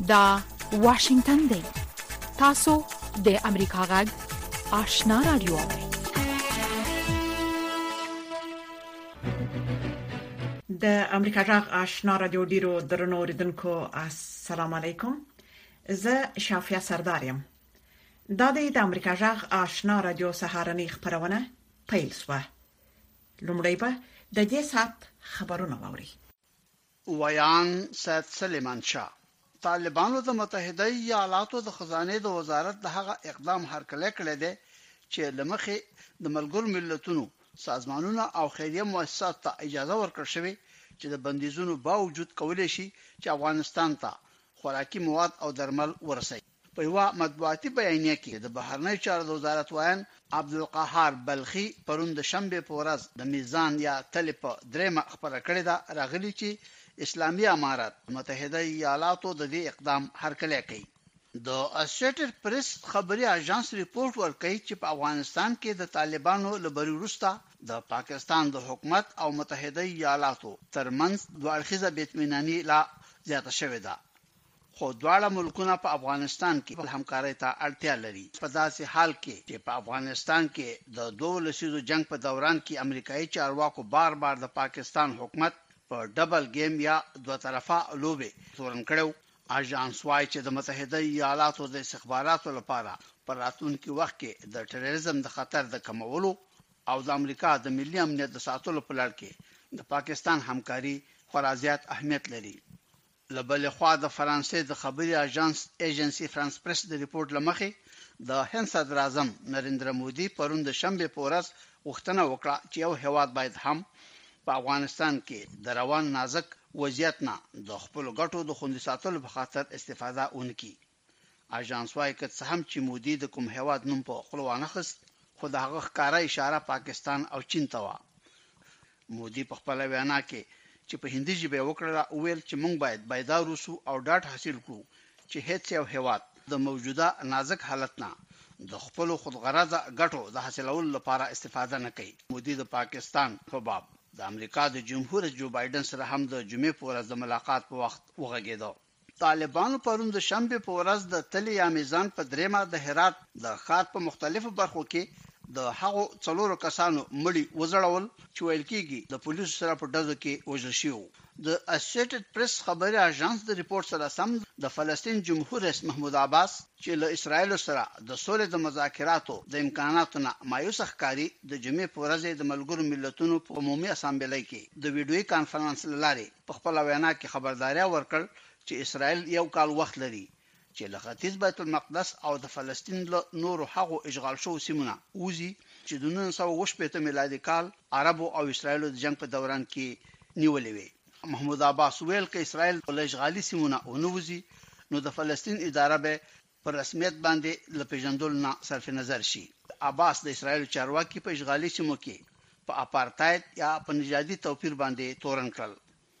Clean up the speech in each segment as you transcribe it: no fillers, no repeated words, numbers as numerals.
دا واشنگتن دی. تاسو د امریکا غږ آشنا رادیو. د امریکا غږ آشنا رادیو ډیرو درنو اوریدونکو السلام علیکم. زه شافیا سردارم. دا د امریکا غږ آشنا رادیو سهارنی خبرونه پیل شوه. لومړی به د دې سات خبرونه واوري. ویان سید سلیمان شاه طالبانو د متحده ایالاتو د خزانه د وزارت د هغه اقدام هرکلی کړی دی چې لمخې د ملګرو ملتونو سازمانونو او خیریه مؤسساتو ته اجازه ورکړل شوې چې د بندیزونو باوجود کولی شي چې افغانستان ته خوراکي مواد او درمل ورسوي. په یو مطبوعاتي بیانیه کې د بهرنی چارو د وزارت وایي عبدالقهار بلخي پرون د شنبه په ورځ د میزان یا تل په درېمه خبره کړې ده راغلي چې اسلامي امارات متحده ایالاتو د دې اقدام هرکلی کوي. د اسوسییټډ پریس خبري اژانس ریپورت ورکوي چې په افغانستان کې د طالبانو له بری وروسته د پاکستان د حکومت او متحده ایالاتو ترمنځ دوه اړخیزه بې اطمیناني لا زیاته شوې ده. خو دواړه ملکونه په افغانستان کې په همکارۍ ته اړتیا لري. په داسې حال کې چې په افغانستان کې د 2 لسیزو جنگ په دوران کې امریکایي چارواکو بار بار د پاکستان حکومت په ډبل گیم یا دوه طرفه لوبې تورن کړو. اژانس وايي چې د متحده ایالاتو د استخباراتو لپاره په راتلونکي وخت کې د ټیرریزم د خطر د کمولو او د امریکا د ملي امنیت د ساتلو په لړ کې د پاکستان همکاري خورا زیات اهمیت لري. لبل خوا د فرانسې د خبري اژانس ایجنسی فرانس پریس د ریپورت لمخې د هند صدر اعظم نریندرا مودي پرون د شنبه په ورځ غوښتنه وکړه چې یو هیواد باید هم په افغانستان کې د روان نازک وضعیت نه د خپل ګټو د خوندي ساتلو په خاطر استفاده ونکړي. اژانس وايي که څه هم چې مودي د کوم هیواد نوم په خپل وانخست خو د هغه ښکارا اشاره پاکستان او چین ته و. مودي په خپل وینا کې چې په هندي ژبه وکړه ویل چې موږ باید بیدار اوسو او ډاډ حاصل کړو چې هیڅ یو هیواد د موجوده نازک حالت نه د خپل خودغرضه ګټو د حاصلولو لپاره استفاده نه کوي. مودي د پاکستان په باب د امریکا د جمهور رئیس جو بایدن سره هم د جمعې په ورځ د ملاقات په وخت وغږېدو. طالبانو پرون د شنبه په ورځ د تل یا میزان په درېمه د هرات د ښار په مختلفو برخو کې د هغو 4 کسانو مړي وزړول چې ویل کېږي د پولیسو سره په ډزو کې وژل شوي. د اسوسییټډ پریس خبري اژانس د ریپورت سره سم د فلسطین جمهور رئیس محمود عباس چې له اسرایل سره د سولې د مذاکراتو د امکاناتو نه مایوس ښکاري د جمعې په ورځ د ملګرو ملتونو په عمومي اسامبلې کې د ویډیوي کانفرنس لارې په خپل وینا کې خبرداري ورکړ چې اسرایل یو کال وخت لري چې له ختیځ بیت المقدس او د فلسطین له نورو هغو اشغال شوو سیمونه وځي چې د 1918 میلادي کال عربو او اسرایلو د جنگ په دوران کې نیولې وي. محمود عباس ویل چې اسرایل له اشغالي سیمونه ونوځي نو د فلسطین اداره به پر رسمیت باندې له پیژندل نه صرف نظر شي. عباس د اسرایل چارواکي په اشغالي سیمو کې په اپارتاید یا په نژادي توپیر باندې تورن کړل.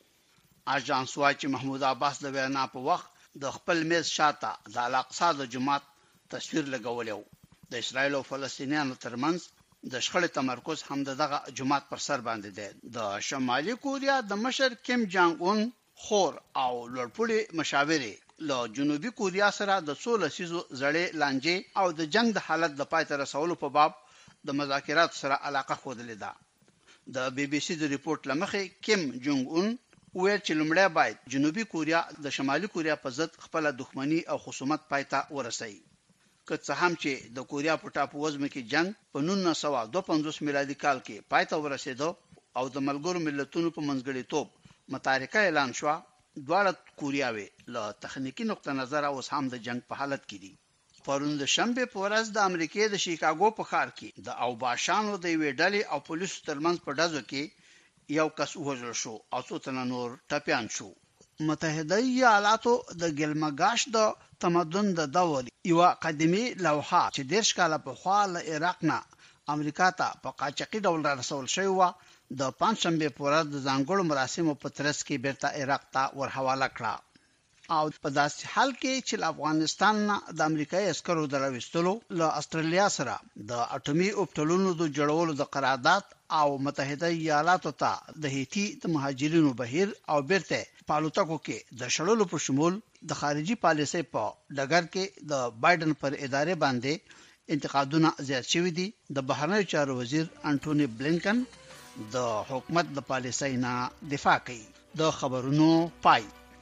اژانس وايي چې محمود عباس د وینا په وخت د خپل میز شاته د الاقصی د جماعت تصویر لګولیو. د اسرایل او فلسطینیانو ترمنځ د شخړې تمرکز هم دغه جماعت پر سر باندې دی. د شمالي کوریا د مشر کیم جانګ اون خور او لوړپوړي مشاورې له جنوبي کوریا سره د 16 لسیزو زړې لانجې او د جنگ د حالت د پای ته رسولو په باب د مذاکرات سره علاقه خوده ده. د بي بي سي د ریپورت لمخې کیم جونګ اون ویل چې لومړی باید جنوبي کوریا د شمالي کوریا په ضد خپل دښمنی او خصومت پای ته ورسوي. که څه هم چې د کوریا په ټاپو وزمه کې جنگ په 1952 میلادي کال کې پای ته ورسېدو او د ملګرو ملتونو په منځګړیتوب متارکه اعلان شو، دواړه کوریاوي له تخنیکی نقطه نظر اوس هم د جنگ په حالت کې دي. پرون د شنبه په ورځ د امریکای د شیکاګو په ښار کې د اوباشانو د یوې ډلې او پولیسو ترمنځ په ډزو کې یو کس وژل شو او څو تنه نور ټپيان شو. متحده ایالاتو د ګلمګاش د تمدن د دور یو قدیمي لوحه چې 10 کاله په خوا له عراق نه امریکا ته په قاچاقي ډول رسول شوی و د پنځشنبه په ورځ د ځانګړو مراسمو په ترڅ کې بیرته عراق ته ورحواله کړه. او په داسې حال کې چې افغانستان نه د امریکایي عسکرو درويستلو له استرالیا سره د اټومي اوبټلونو د جوړولو د قرارداد او متحده ایالاتو ته د هیتی د مهاجرینو بهیر او بیرته پالوتکو کې د شړلو په شمول د خارجي پالیسۍ په ډګر کې د بایدن پر ادارې باندې انتقادونه زیات شوي دي. د بهرنیو چارو وزیر انټونی بلینکن د حکومت د پالیسۍ نه دفاع کوي. د خبرونو پای.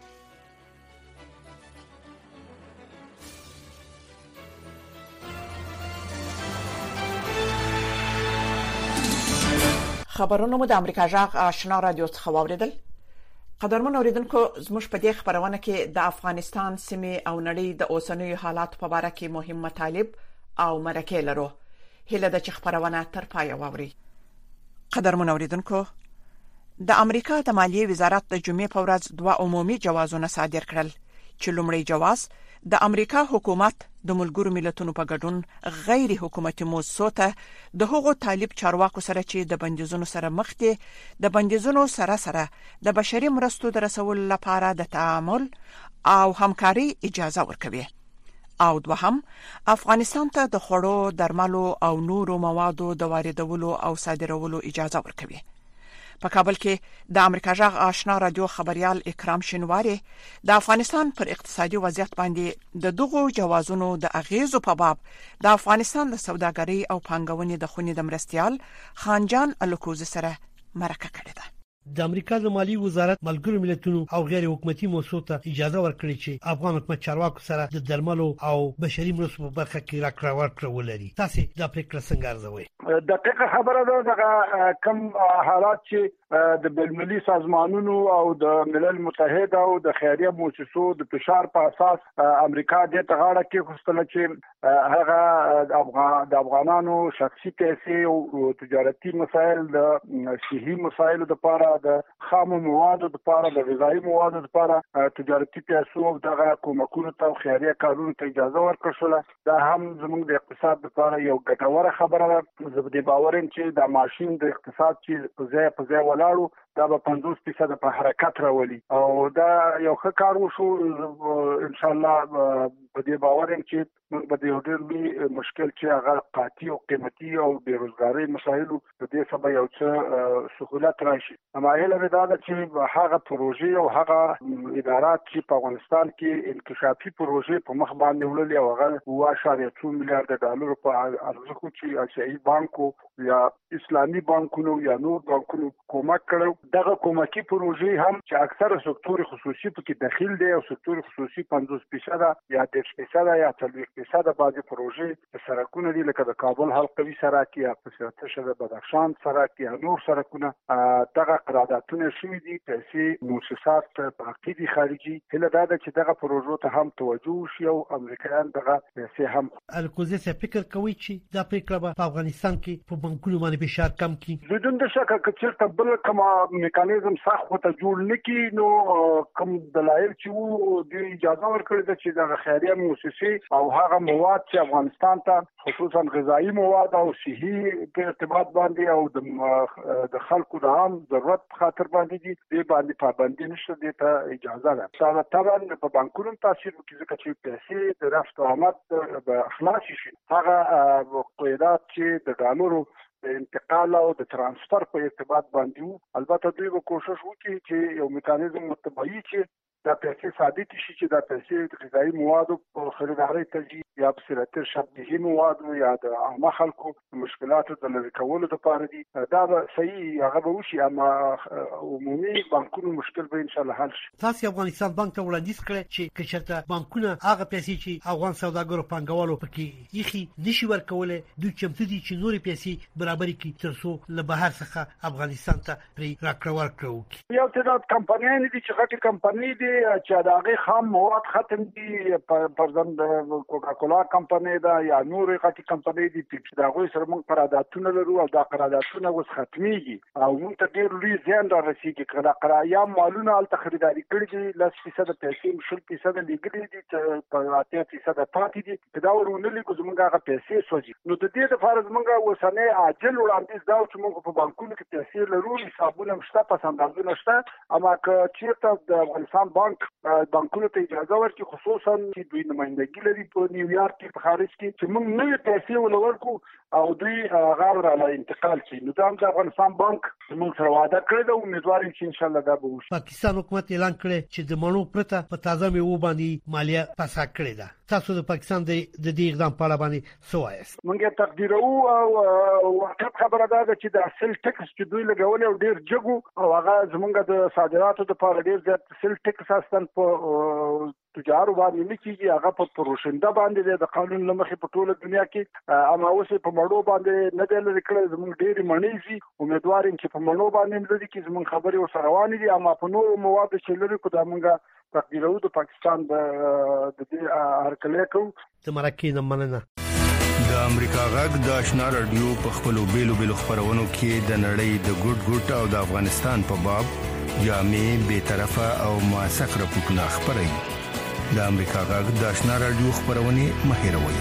خبرونه مو د امریکا جغ آشنا رادیو څخه واوریدل. قدرمن اوریدونکو، زموږ په دې خبرونه کې د افغانستان سیمې او نړۍ د اوسنیو حالات په اړه کې مهم مطالب او مرکې لرو. هله د چې خبرونه تر پای واوري. قدرمن اوریدونکو، د امریکا د مالیې وزارت د جمعې په ورځ 2 عمومي جوازونه صادر کړل چې لومړی جواز د امریکا حکومت د ملګرو ملتونو په ګډون غیر حکومتي موسسو ته د هغو طالب چارواکو سره چې د بندیزونو سره مخ دي د بندیزونو سره د بشري مرستو د رسولو لپاره د تعامل او همکاري اجازه ورکوي. او دوهم، افغانستان ته د خوړو، درملو او نورو موادو د واردولو او صادرولو اجازه ورکوي. په کابل کې د امریکا جغ آشنا رادیو خبريال اکرام شینواری د افغانستان پر اقتصادي وضعیت باندې د دغو جوازونو د اغیزو په باب د افغانستان د سوداګرۍ او پانګونې د خونې د مرستيال خانجان الکوزي سره مرکه کړې ده. د امریکا د مالی وزارت ملګرو ملتونو او غیر حکومتي موسسو ته اجازه ورکړي چې افغان حکومت چارواکو سره د درملو او بشري مرستو په برخه کې راکړه ورکړه ولري. تاسو د پریکړه څنګه ارزوئ؟ دقیقه خبره ده. دغه کم حالات چې د بین‌المللي سازمانونو او د ملل متحد او د خیریه موسسو د فشار په اساس امریکا د تغاړه کې خوستله چې هغه د افغانانو شخصي پیسې او تجارتي مسایل د صحي مسایلو لپاره د خامو موادو لپاره د غذایی موادو لپاره تجارتي پیسو دغه کومکونو ته خیریه کارونو ته اجازه ورکړل شوه. دا هم زموږ د اقتصاد لپاره یو ګټوره خبره ده. زه به باورم چې د ماشين د اقتصاد چې په ځای ولاړو دا به 50% په حرکت راولي او دا یو ښه کار وشو. ان شاء الله په دې باورم چې موږ به د یو ډېر لوی مشکل چې هغه قحطي او قیمتي او بیروزګارۍ مسایلو په دې سبا یو څه سهولت راشي. همایله به دا ده چې هغه پروژې او هغه ادارات چې په افغانستان کې انکشافي پروژې په مخ باندې وړلې او هغه 2.2 میلیارډ ډالر په ارزښت چې آسیایي بانکو یا اسلامي بانکونو یا نور بانکونو کومک کړو. دغه کومکی پروژې هم چې اکثره سکتور خصوصي پکې داخل دي او سکتور خصوصي 50% یا 10% یا 30% بعضي پروژې سرکونه دي لکه د کابل حلقوي سرک یا په د بدخشان سرک یا نور سرکونه. دغه قراردادونه شوي دي. پیسې مؤسسات باقي دي خارجي. هله دا ده چې دغه پروژو ته هم توجه وشي او امریکایان دغه پیسې هم الکوزي څه فکر کوي چې دا پریکړه په افغانستان کې په بانکونو باندې فشار کم کړي. بدون د شک چې بل کوم میکانیزم سخت ته جوړ نکي نو کوم دلایل چې د اجازه ورکړي د چې د خیریه موسسې او هغه مواد چې افغانستان ته خصوصا غذایی مواد او صحي په ارتباط باندې او د خلکو د عام ضرورت خاطر باندې دي باندې پابندي نشته دي ته اجازه ده. طبعا په بانکونو تاثیر کوي ځکه چې پیسې د رفت او آمد به خلاص شي. هغه قیدات چې د ډالرو د انتقال او د ترانسفر په ارتباط باندې البته دوی به کوشش وکړي چې یو میکانیزم متبعي چې دا پیسې ثابت شي چې دا پیسې د غذایی موادو په خریدارۍ ته یا په صورت شبهه موادو یا د عامه خلکو مشکلاتو د لری کولو لپاره دي. دا به صحیح هغه به وشي اما عمومي بانکونو مشکل به ان شاء الله حل شي. تاسو افغانستان بانک ته وړاندیز کړی چې کچته بانکونه هغه پیسې چې افغان سوداګرو پانګوالو پکې یخي نشي ورکولای دوی چمتو دي چې نوري پیسې برابر کړي ترڅو له بهر څخه افغانستان ته پری راکړه ورکړي. یو تعداد کمپنیان دي چې غټي کمپنی دي چې داغه خام مواد ختم دي پرځند کوکاکولا کمپنی دا یا نور غټي کمپنی دي چې داغه سره موږ قراردادونه لرو او دا قراردادونه اوس ختميږي او موږ ته ډېر لوی زیان رسیږي. قرارداد مالونه ال خریداري کړي دي 10% پیسې 10% لګړي دي چې په 80% پاتې دي دا ورونه لیکو زموږ هغه پیسې سوځي. نو د دې لپاره زموږ وسنه عاجز ځل وړاندیز دا چې موږ په بانکونو کې پیسې لرو، حسابونه مشته، پس اندازونه شته، اما که چیرته د افغانستان بانکونو ته اجازه ورکړي، خصوصا چې دوی نمائندګي لري په نیویارک کې په خارج کې، چې موږ نوې پیسې ولورکو او دوی غاړه را انتقال شي، نو دا د افغانستان بانک موږ سره وعده کړې ده، امیدوار یم چې ان شاء الله دا به وشي. پاکستان حکومت اعلان کړی چې د مڼو پرته په تازه میوو باندې مالیه پسا کړې ده. تاسو د پاکستان د دې اقدام په اړه باندې څه وایاست؟ موږ تقدیرو او واقعیت خبره ده چې د اصل ټکس چې دوی لګول او ډیر جګو او هغه زمونږ د صادراتو لپاره ډیر زیات اصل ټکس اصلا په تجارو باندې نه کیږي، هغه په پروشنده باندې د قانون لمخې په ټوله دنیا کې، اما اوس په مړو باندې نه دی لري کړی. زموږ ډېری مڼې دي، امیدوار یم چې په مڼو باندې لري کې زموږ خبرې ورسره روانې دي، اما په نورو موادو چې لري کو دا موږ تقدیرو د پاکستان د دې هرکلی کوو. د مرکې نه مننه. د امریکا غږ د آشنا رادیو په خپلو بیلو خبرونو کې د نړۍ د ګډ او د افغانستان په باب جامع، بی‌طرفه او موثق راپورټونه خبري. د امریکا غږ د آشنا رادیو خبرونه مهیروي.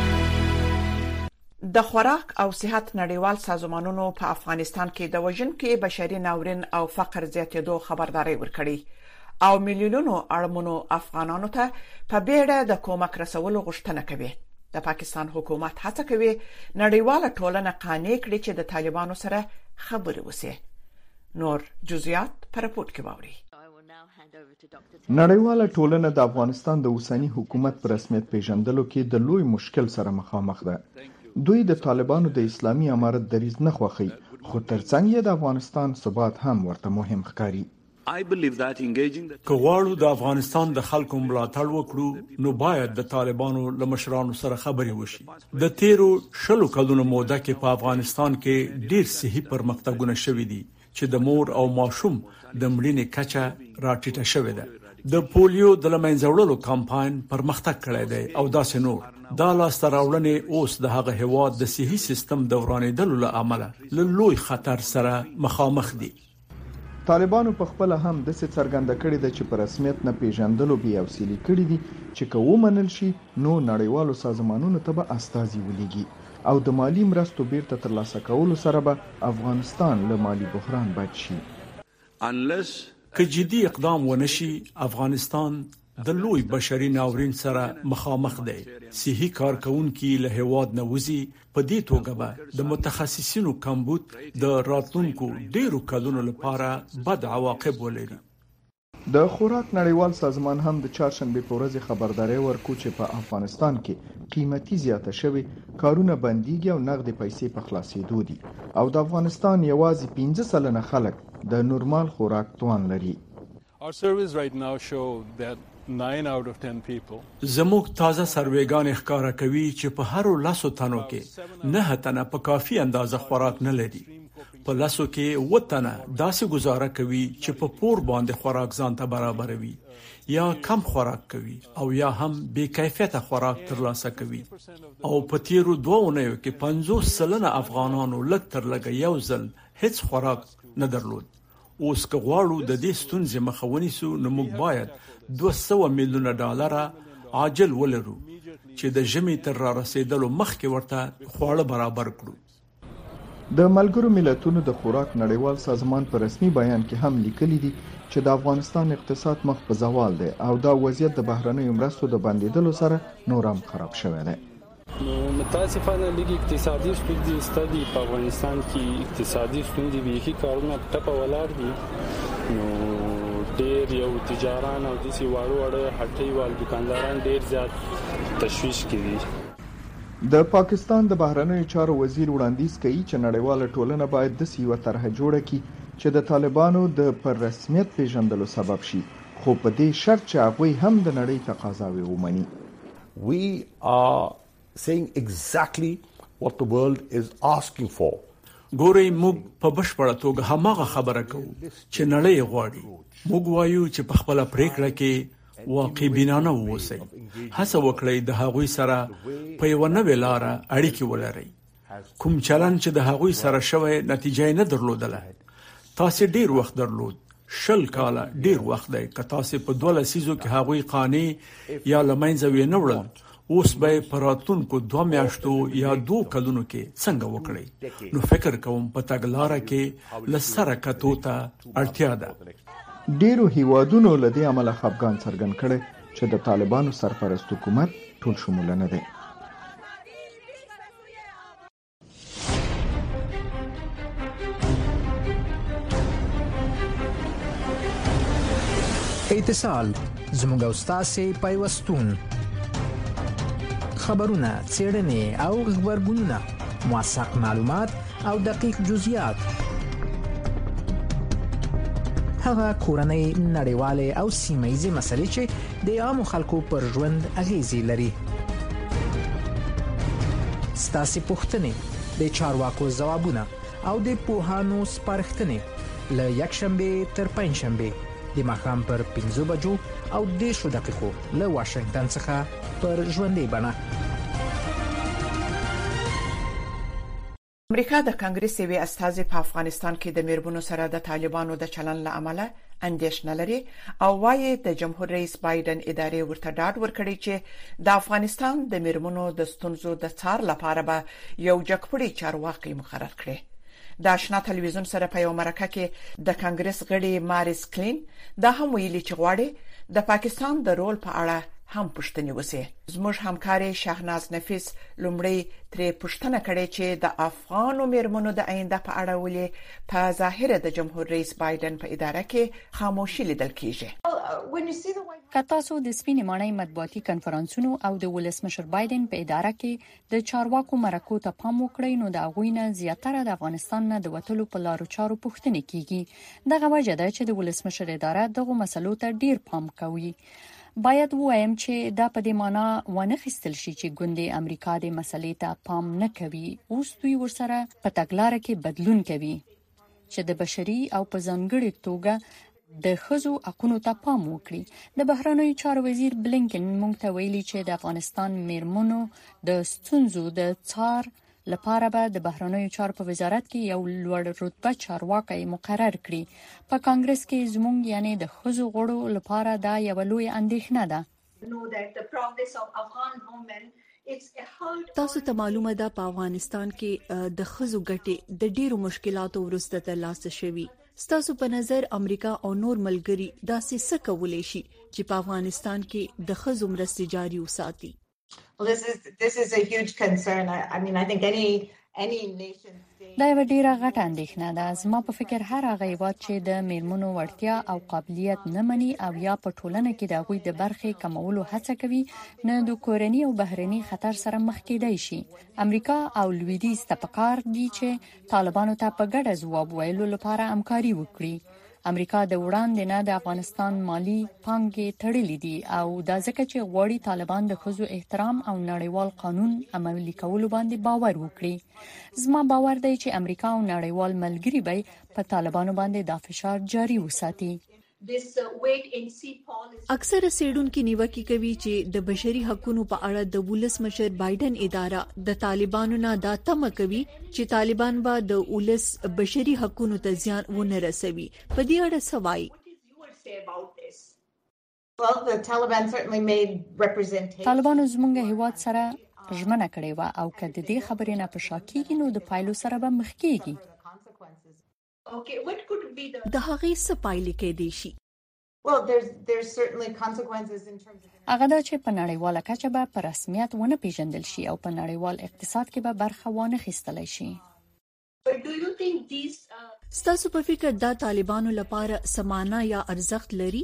د خوراک او صحت نړیوال سازمانونو په افغانستان کې د وژونکو بشري ناورین او فقر زیاتېدو خبرداري ورکړي او میلیونونو اړمنو افغانانو ته په بیړه د کومک رسولو غوښتنه کوي. د پاکستان حکومت هڅه کوي نړیواله ټولنه قانع کړي چې د طالبانو سره خبرې وشي. نور جزئیات پر راپورټ کې باوري. نړیواله ټولنه د افغانستان د اوسنی حکومت پر رسمیت پیژندلو کې د لوی مشکل سره مخامخ ده. دوی د طالبانو د اسلامي امارت دریځ نه خوښي، خو ترڅنګ یې د افغانستان ثبات هم ورته مهم ښکاري. که غواړو د افغانستان د خلکو ملاتړ وکړو، نو باید د طالبانو له مشرانو سره خبرې وشي. د تیرو 20 کلونو موده کې په افغانستان کې ډیر صحي پرمختګونه شوي دي چې د مور او ماشوم د مړینې کچه راټیټه شوې ده. د پولیو د لمنځه وړلو کمپاین پرمختګ کړی دی او داسې نور. دا لاسته راوړنې اوس د هغه هیواد د صحي سیستم د ورانېدلو له امله له لوی خطر سره مخامخ دي. طالبانو په خپل هم د څه څرګنده کړی د چې په رسمیت نه پیژندلو بیا وسیلې کړی دي چې که ومنل شي نو نړیوالو سازمانونو ته به استازي ولېږي او د مالی مرستو بیرته ترلاسه کولو سره به افغانستان له مالی بحران بچ شي. که جدي اقدام ونشي، افغانستان د لوی بشري ناورین سره مخامخ دی. صحي کارکونکي له هیواد نه وځي. په دې توګه به د متخصصینو کمبود د راتلونکو ډیرو کلونو لپاره بد عواقب ولري. د خوراک نړیوال سازمان هم د چهارشنبه په ورځ خبرداري ورکړه چې په افغانستان کې قیمتي زیاته شوی، کارونه بنديږي او نقد پیسې په خلاصېدو دي او د افغانستان یوازې 15% خلک د نورمال خوراک توان لري. زموږ تازه سروېګان ښکارا کوي چې په هر 10 تنو کې 9 تنه په کافي اندازه خوراک نه لري. په لاسو کې 8 تنه داسې گزاره کوي چې په پور باندې خوراک ځان ته برابروي، یا کم خوراک کوي او یا هم بے کیفیته خوراک ترلاسه کوي. او په تیرو 2 اونیو کې 50% افغانانو لږ تر لږه یو ځل هیڅ خوراک نه درلود. اوس که غواړو د دې ستونزې مخه ونیسو، نو موږ باید $200 میلیونه عاجل ولرو چې د ژمي تر را رسیدلو مخکې ورته خواړه برابر کړو. د ملګرو ملتونو د خوراک نړیوال سازمان په رسمي بیان کې هم لیکلي دي چې د افغانستان اقتصاد مخ په زوال دی او دا وضعیت د بهرنیو مرستو د بندیدلو سره نور هم خراب شوی دی. متاسفانه لږ اقتصادي ستونزې ستدي په افغانستان کې اقتصادي ستونزې به کارونه ټپه ولاړ دي. نو ډېر یو تجاران او د سی واړو هټۍ وال دکانداران ډېر زیات تشویش کوي. د پاکستان د بهرنیو چارو وزیر وړاندیز کوي چې نړیواله ټولنه باید د سیو طرحه جوړه کړي چې د طالبانو د پر رسمیت پیژندلو سبب شي، خو په دې شرط چې هغوی هم د نړۍ تقاضاوي ومني. We are saying exactly what the world is asking for. ګورئ، موږ په بشپړه توګه هماغه خبره کوو چې نړۍ غواړي. موږ وایو چې په خپل پریکړه کې واقع بینانه اوسئ. هڅه وکړئ د هغوی سره په یو نوې لار اړیکې ولرئ. کوم چلن چې د هغوی سره شوی نتیجه نه درلودله. تاسو ډیر وخت درلود، 20 کاله ډیر وخت دی. که تاسو په 2 لسیزو کې هغوی قانع یا لمنځه وینه وړل، اوس به پراتونکو 2 میاشتو یا 2 کلونو کې څنګه وکړي. نو فکر کوم په تګلارې کې لسره کتو ته اړتیا ده. ډیرو هیوادونو له دې عمله خفګان څرګند کړي چې د طالبانو سرپرست حکومت ټول شموله نه دی. اتصال زموږ او ستاسو پیوستون خبرونه څېړنې او خبرګونونه موثق معلومات او دقیق جزئیات هغه کورنۍ نړیواله او سیمه‌ییزې مسلې چې د عامو خلکو پر ژوند اغیزې لري. ستاسو پوښتنې د چارواکو ځوابونه او د پوهانو سپارښتنې له یکشنبه تر پنځشنبه د ماښام پر 5 بجو او 10 دقیقو له واشنگټن څخه پر ژوندۍ بڼه. امریکا د کانګرس یوې استازي په افغانستان کې د میرمنو سره د طالبانو د چلن له امله اندېښنه لري او وايي د جمهور رئیس بایدن ادارې ورته ډاډ ورکړي چې د افغانستان د میرمنو د ستونزو د څار لپاره به یو جګپړی چارواکي مقرر کړي. د آشنا ټلویزیون سره په یو مرکه کې د کانګرس غړي ماریس کلین دا هم ویلي چې غواړي د پاکستان د رول په اړه هم پوښتنه وکړي. زموږ همکاري شهناز نفیس لومړی ترې پوښتنه کړې چې د افغانو میرمنو د آینده په اړه ولې په ظاهر د جمهور رئیس بایدن په اداره کې خاموشي لیدل کیږي. که تاسو د سپینې ماڼۍ مطبوعاتي کنفرانسونو او د ولسمشر بایدن په اداره کې د چارواکو مرکو ته پام وکړئ نو د هغوی نه زیاتره د افغانستان نه د وټلو په لارو چارو پوښتنه کیږي. دغه وجه ده چې د ولسمشر اداره دغه مسلو ته ډیر پام کوي. باید وایم چې دا په دې معنی ونه خستل شي چې ګوندې امریکا د مسلې ته پام نه کوي. اوس دوی ورسره په تګلارې کې بدلون کوي چې د بشري او په ځانګړي توګه د ښځو حقوقو ته پام وکړي. د بهرنیو چارو وزیر بلینکن موږ ته ویلي چې د افغانستان میرمنو د ستونزو د څار لپاره به د بهرنیو چارو په وزارت کې یو لوړ رتبه چارواکي مقرر کړي. په کانګرس کې زموږ یعنی د ښځو غړو لپاره دا یو لوی اندېښنه ده. تاسو ته معلومه ده په افغانستان کې د ښځو ګټې د ډیرو مشکلاتو وروسته ترلاسه شوي. ستاسو په نظر امریکا او نور ملګري داسې څه کولی شي چې په افغانستان کې د ښځو مرستې جاري وساتي؟ Well, this is a huge concern. I think any nation دا یو ډیره غټه اندېښنه ده. زما په فکر هر هغه هیواد چې د میرمنو وړتیا او قابلیت نه مني او یا په ټولنه کې د هغوی د برخې کمولو هڅه کوي نه د کورنۍ او بهرني خطر سره مخ کېدای شي. امریکا او لویدیځ ته پکار دي چې طالبانو ته په ګډه ځواب ویلو لپاره همکاري وکړي. امریکا د وړاندې نه د افغانستان مالی پانګې تړلې دي او دا ځکه چې غواړي طالبان د ښځو احترام او نړیوال قانون عملي کولو باندې باور وکړي. زما باور دی چې امریکا او نړیوال ملګري به په طالبانو باندې دا فشار جاري وساتي. اکثره څېړونکي نیوکه کوي چې د بشري حقوقو په اړه د ولسمشر بایدن اداره د طالبانو نه دا تمه کوي چې طالبان به د ولس بشري حقوقو ته زیان ونه رسوي. په دې اړه څه وایي؟ طالبانو زموږ هیواد سره ژمنه کړې و او که د دې خبرې نه په شا کېږي نو د پایلو سره به مخ کېږي. د هغې څه پایلې کېدای شي؟ هغه دا چې په نړیواله کچه به په رسمیت ونه پیژندل شي او په نړیوال اقتصاد کې به برخه وانه خیستلی شي. ستاسو په فکر دا طالبانو لپاره سمانه یا ارزښت لري؟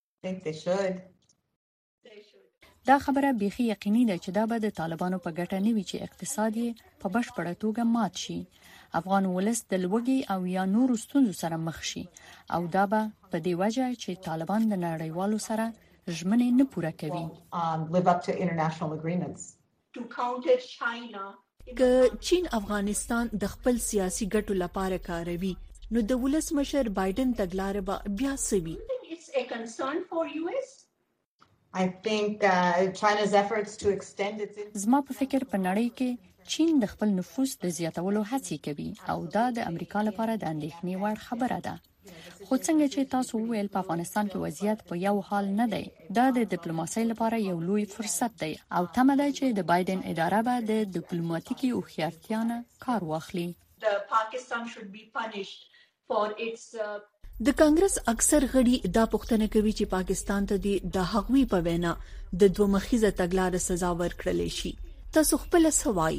دا خبره بیخي یقیني ده چې دا به د طالبانو په ګټه نه وي چې اقتصاد یې په بشپړه توګه مات شي. افغان ولس د لوږې او یا نورو ستونزو سره مخ شي او دا به په دې وجه چې طالبان د نړیوالو سره ژمنې نه پوره کوي. که چین افغانستان د خپل سیاسي ګټو لپاره کاروي نو د ولسمشر بایدن تګلارې به بیا څه وي؟ زما په فکر په نړۍ کې چین د خپل نفوذ د زیاتولو هڅې کوي او دا د امریکا لپاره د اندېښنې وړ خبره ده. خو خو څنګه چې تاسو وویل په افغانستان کې وضعیت په یو حال نه دی. دا د ډیپلوماسۍ لپاره یو لوی فرصت دی او تمه ده چې د بایدن اداره به د ډیپلوماټیکي هوښیارتیا نه کار واخلي. د کانګرس اکثر غړي دا پوښتنه کوي چې پاکستان ته د هغوی په وینا د دوه مخیزه تګلارې سزا ورکړل شي. تاسو خپل سوای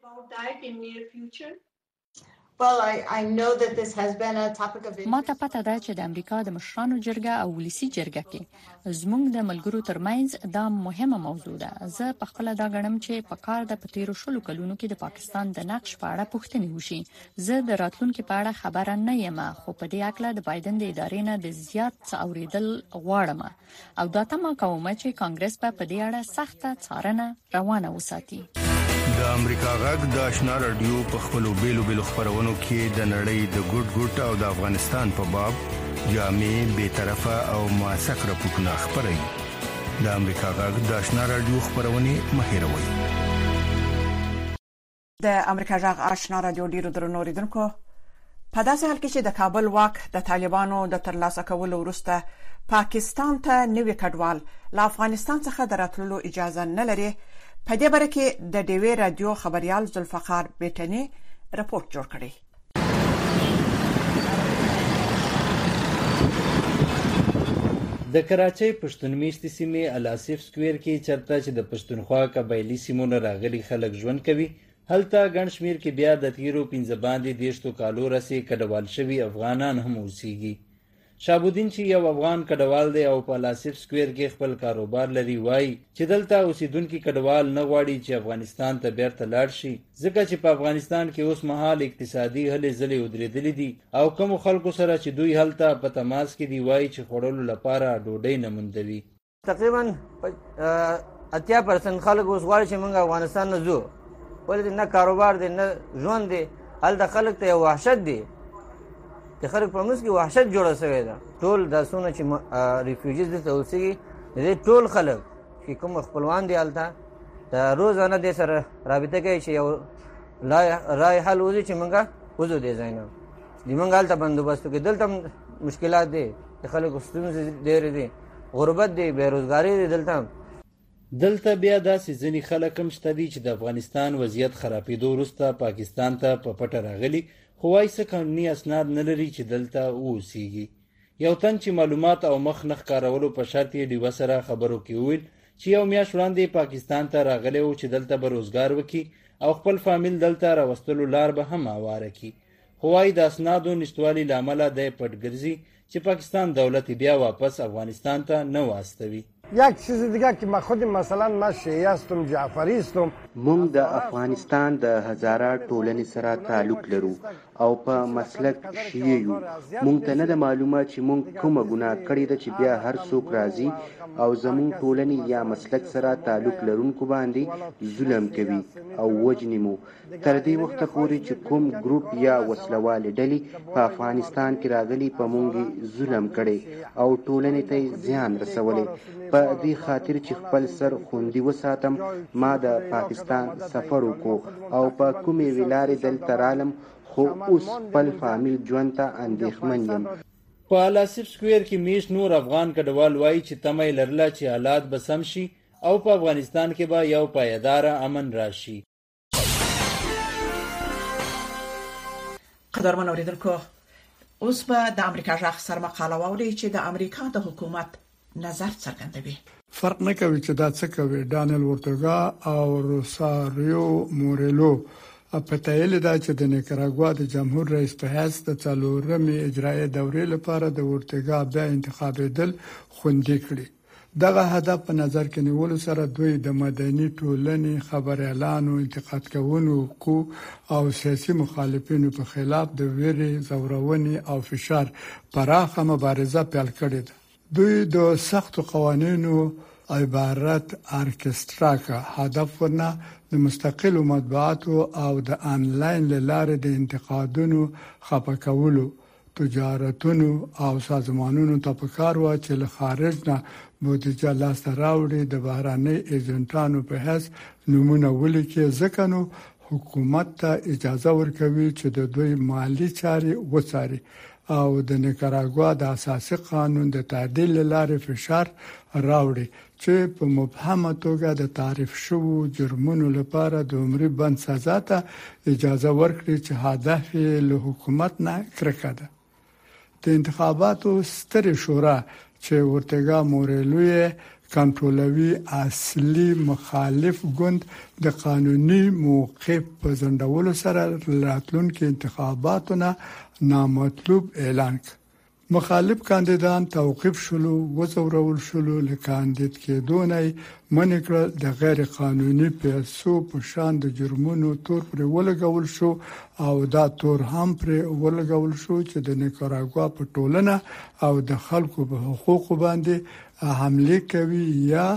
Well, I know that this has been a topic of ما ته پته ده چې د امریکا د مشرانو جرګه او ولسی جرګه کې زموږ د ملګرو ترمنځ دا مهمه موضوع ده. زه په خپل دا غنم چې په کار د پتیرو شلو کلونو کې د پاکستان د نقش په اړه پوښتنې وشي. زه د راتلونکو په اړه خبره نه یم، خو په دې اړه د بایدن د ادارې نه د زیات اوریدل غواړم او دا تمه کوم چې کانګرس په دې اړه سخته څارنه روانه وساتي. د امریکا غږ د آشنا رادیو په خپلو بیلو خبرونو کې د نړۍ د ګډ او د افغانستان په باب جامع به طرفه او موثق راپورټونه خبري. د امریکا غږ د آشنا رادیو خبرونه مهیروي. د امریکا غږ آشنا رادیو ډیرو درنو اوریدونکو، په داسې حال کې چې د کابل واک د طالبانو د ترلاسه کولو وروسته پاکستان ته نوې کډوال له افغانستان څخه دراتلو اجازه نه لري، په دې باره کې د ډیوی رادیو خبريال ذوالفقار بیٹنی رپورت جوړ کړی. د کراچۍ پښتون میشتي سیمې الاسف سکوير کې چرته چې د پښتونخوا قبایلی سیمونو راغلي خلک ژوند کوي، هلته ګڼ شمیر کې بیا د تیرو 15 باندې 10 کالو رسي کډوال شوي افغانان هم اوسېږي. شابودین چې یو افغان کډوال دی او په الاسف سکوير کې خپل کاروبار لري، وایي چې دلته اوسیدونکو کډوال نه غواړي چې افغانستان ته بیرته لاړ شي، ځکه چې په افغانستان کې اوس مهال اقتصادي هلې ځلې ودرېدلې دي او کوم خلکو سره چې دوی هلته په تماس کې دي وایي چې خوړلو لپاره ډوډۍ نه موندوي. تقریبا 80% خلک اوس غواړي چې موږ افغانستان نه ځو، ولې نه کاروبار دی نه ژوند دی. هلته خلک ته وحشت دی، د خلک په منځ کې وحشت جوړه شوې ده. ټول د سونه چې ریفیوجیز دي اوسېږي، د ټول خلک چې کوم خپلوان دي هلته د روزانه د سره رابطه کوي چې یو رای حل وځي چې موږ وځو دې ځای نه. د موږ هلته بندوبست کې دلته مشکلات دي، د خلکو ستونزې ډېرې دي، غربت دی، بېروزګاري دی. دلته بیا داسې ځینې خلک هم شته دي چې د افغانستان وضعیت خرابېدو وروسته پاکستان ته په پټه راغلي، خو وایي څه قانوني اسناد نه لري چې دلته اوسېږي. یو تن چې معلومات او مخ نه ښکارولو په شرط یې ډیوه سره خبرو کې وویل چې یو میاشت وړاندې پاکستان ته راغلی و چې دلته به روزګار وکړي او خپل فامیل دلته راوستلو لار به هم هواره کړي، خو وایي د اسنادو نشتوالي له امله دی پټ ګرځي چې پاکستان دولت بیا واپس افغانستان ته نه واستوي. یک چیز دیگه که من خود مثلا من شیعه هستم، جعفری هستم. مونږ د افغانستان د هزاره ټولنې سره تعلق لرو او په مسلک شیعه یو. مونږ ته نه د معلومه چې مونږ کومه ګناه کړې ده چې بیا هر څوک راځي او زمونږ ټولنې یا مسلک سره تعلق لرونکو باندې ظلم کوي او وجنې مو. تر دې وخته پورې چې کوم ګروپ یا وسلوال ډلې په افغانستان کې راغلي په مونږ ظلم کړي او ټولنې ته زیان رسولي. په دې خاطر چې خپل سر خوندي وساتم ما د پاکستان سفر وکړو او په کومې ویلارې دلته رالم، خو اوس خپل فامیل ژوند ته اندېښمن یم. په الاسف سکوير کې میش نور افغان کډوال وایي چې تمه یې لرله چې حالات به سم شي او په افغانستان کې به یو پایداره امن راشي. قدرمن اوریدونکو، اوس به د امریکا غږ سره مقاله واوري چې د امریکا د حکومت نظر څرګندوي. فرق نه کوي چې دا څه کوي. ډانیل اورتګا او روساریو موريلو په تایید دا چې د نیکراګوا د جمهور رئیس په حیث د څلورمې اجرایي دورې لپاره د اورتګا بیا انتخابېدل خوندي کړي. دغه هدف په نظر کې نیول سره دوی د مدني ټولنې خبريالانو، انتقاد کوونکو او سیاسي مخالفینو په خلاف د ویرې، زورونې او فشار پراخه مبارزه پیل کړې ده. دوی د سختو قوانینو عبارت ارکسترا کا هدف ورنه د مستقل مطبوعاتو او د انلاین لارې د انتقادونو خپکولو، تجارتونو او سازمانونو ته پکار و چې له خارج نه بودیجه لاسته راوړي د بهراني ایجنټانو په حیث نمونه ولیکي، ځکه نو حکومت ته اجازه ورکوي چې د دوی مالی چارې وڅاري او د نیکاراګوا د اساسي قانون د تعدیل لارې فشار راوړي چې په مبهمه توګه د تعریف شوو جرمونو لپاره د عمري بند سزا ته اجازه ورکړي چې هدف له حکومت نه کرکه ده. د انتخاباتو ستر شورا چې اورتګا موريلو کنټرولوي اصلي مخالف ګوند د قانوني موقف په ځندولو سره راتلونکي انتخاباتونه نامطلوب اعلان کړ. مخالف کاندیدان توقیف شولو، وزورول شولو، لکاندید کېدو نه منع کړل. د غیر قانوني پیسو په شان د جرمونو تور پر ولګول شو او دا تور هم پر ولګول شو چې د نیکاراګوا په ټولنه او د خلکو په حقوقو باندې حمله کوي یا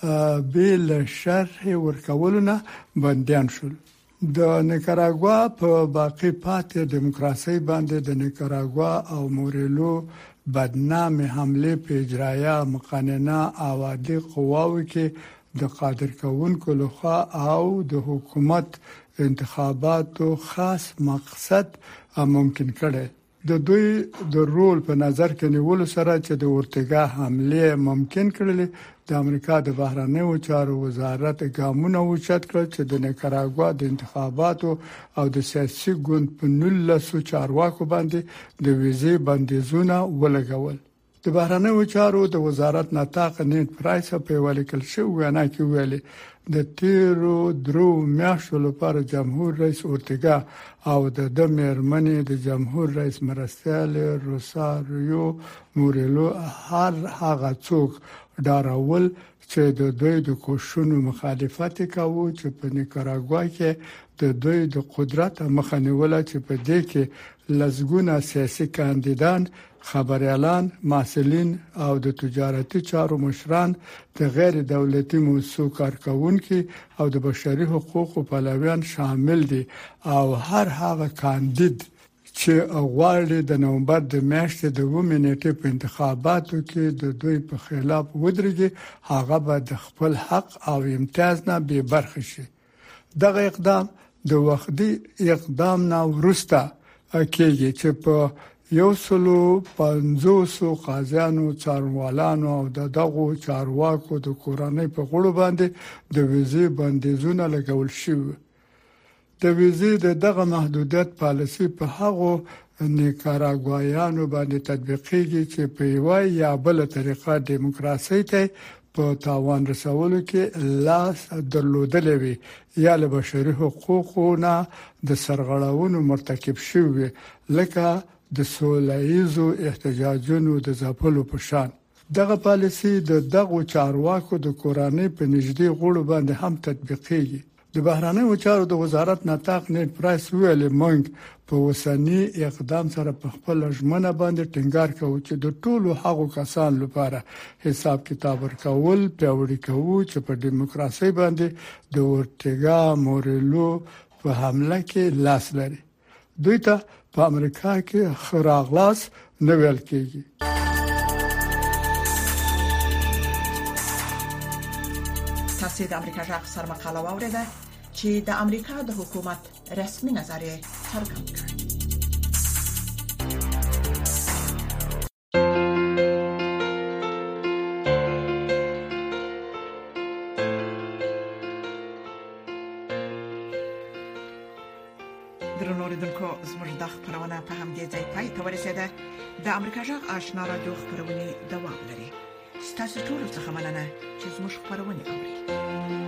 بل شرح ورکولونه بنديان شول. د نیکاراګوا په باقی پاتې دیموکراسي باندې د نیکاراګوا او موريلو بدنامه حمله په اجرایه مقننه او عادي قواوو کې د قادر کونکو لخوا او د حکومت انتخاباتو خاص مقصد ممکن کړي. د دوی د رول په نظر کې نیول سره چې د اورتګا حمله ممکن کړي، د امریکا د بهرنیو چارو وزارت ګامونه اوچت کړ چې د نیکاراګوا د انتخاباتو او د سیاسي ګوند په 19 چارواکو باندې د ویزې بندیزونه ولګول. د بهرنیو چارو د وزارت نطاق نیټ پرایس په ولیکل شو وینا کې ویلي د تیرو درو میاشتو لپاره جمهور رئیس اورتګا او د مېرمنې د جمهور رئیس مرستیال روساریو موريلو هر هغه څوک ډارول چې د دوی د کوششونو مخالفت کوي چې په نیکاراګوا کې د دوی د قدرت مخه نیول چې په دې کې لزګونه سیاسي کاندیدان، خبريالان، مسؤلین او د تجارتي چارو مشران، د غیر دولتي موسسو کارکونکو او د بشري حقوقو پلویان شامل دي او هر هغه کاندید چې غواړي د نومبر د میاشتې د 2 نیټې په انتخاباتو کې د دوی په خلاف ودرېږي، هغه به د خپل حق او امتیاز نه بې برخې شي. دغه اقدام د وختي اقدام نه وروسته کېږي چې په 150 قاضیانو، څارنوالانو او دغه چارواکو د کورنۍ په غړو باندې د ویزې بندیزونه لګول شوی. د ویزې دغه محدودیت پالیسي په هغه نیکاراګوایانو باندې تطبیقېږي چې په یو یا بل طریقه دیموکراسي ته په تاوان رسولو کې لاس درلودلې وي یا له بشري حقوقو نه د سرغړاونو مرتکب شوی، لکه د سوله‌ایزو احتجاجونو د ځپلو په شان. دغه پالیسي د دغه چارواکو د کورنۍ په نږدې غړو باندې هم تطبیقېږي. د بهرنیو چارو د وزارت نطاق نیټ پرایس ویلي موږ په وسنی اقدام سره په خپل ژمنه باندې ټینګار کوو چې د ټولو هغو کسانو لپاره حساب کتاب ورکول پیاوړی کوو چې په دیموکراسي باندې د اورتګا موريلو په حمله کې لاس لري. دوی ته په امریکا کې خراغلاس نه ویل کېږي. تاسو د امریکا ځخ سره مقاله واوریده چې د امریکا د حکومت رسمي نظریه څرګند کړ. درنوریدونکو زموږ د خبرونه په همدې ځای پای ته ورسېده. د امریکا ځخ آشنا رادیو خبرونه دوام لري. ستاسو ټول څه مننه چې زموږ خبرونه اوري.